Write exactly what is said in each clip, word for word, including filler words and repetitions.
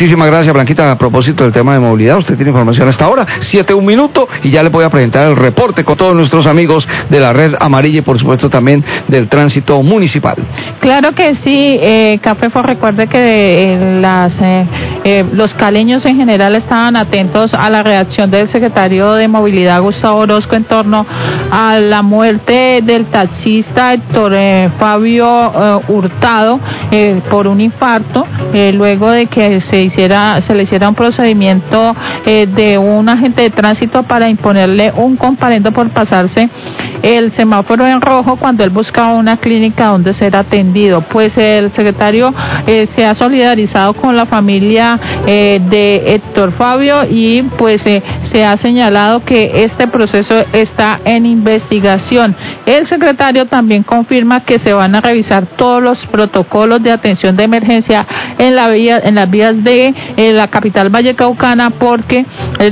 Muchísimas gracias, Blanquita. A propósito del tema de movilidad, usted tiene información hasta ahora, siete, un minuto, y ya le voy a presentar el reporte con todos nuestros amigos de la Red Amarilla y por supuesto también del tránsito municipal. Claro que sí, eh, Cafefo, recuerde que eh, las, eh, eh, los caleños en general estaban atentos a la reacción del secretario de Movilidad, Gustavo Orozco, en torno a la muerte del taxista Héctor eh, Fabio eh, Hurtado eh, por un infarto, eh, luego de que se hiciera, se le hiciera un procedimiento eh, de un agente de tránsito para imponerle un comparendo por pasarse el semáforo en rojo cuando él buscaba una clínica donde ser atendido. Pues el secretario eh, se ha solidarizado con la familia eh, de Héctor Fabio y pues eh, se ha señalado que este proceso está en investigación. El secretario también confirma que se van a revisar todos los protocolos de atención de emergencia en la vía, en las vías de eh, la capital vallecaucana, porque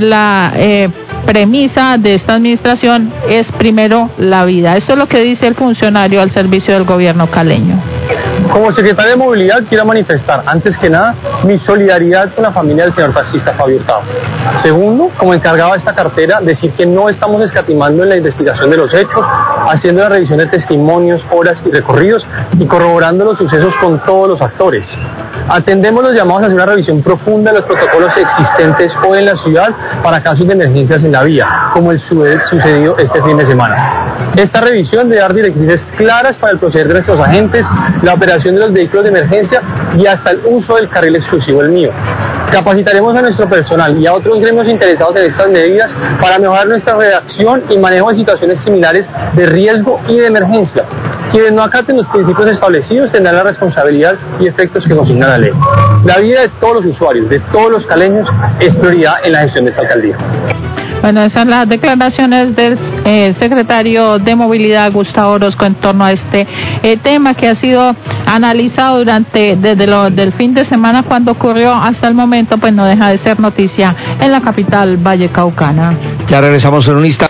la eh, premisa de esta administración es primero la vida. Esto es lo que dice el funcionario al servicio del gobierno caleño. Como secretario de Movilidad quiero manifestar, antes que nada, mi solidaridad con la familia del señor taxista Fabio Hurtado. Segundo, como encargado de esta cartera, decir que no estamos escatimando en la investigación de los hechos, haciendo la revisión de testimonios, horas y recorridos y corroborando los sucesos con todos los actores. Atendemos los llamados a hacer una revisión profunda de los protocolos existentes hoy en la ciudad para casos de emergencias en la vía, como el sucedido este fin de semana. Esta revisión debe dar directrices claras para el proceder de nuestros agentes, la operación de los vehículos de emergencia y hasta el uso del carril exclusivo, el mío. Capacitaremos a nuestro personal y a otros gremios interesados en estas medidas para mejorar nuestra redacción y manejo de situaciones similares de riesgo y de emergencia. Quienes no acaten los principios establecidos tendrán la responsabilidad y efectos que consigna la ley. La vida de todos los usuarios, de todos los caleños, es prioridad en la gestión de esta alcaldía. Bueno, esas son las declaraciones del eh, secretario de Movilidad, Gustavo Orozco, en torno a este eh, tema que ha sido analizado durante desde lo del fin de semana cuando ocurrió hasta el momento, pues no deja de ser noticia en la capital vallecaucana. Ya regresamos en un instante.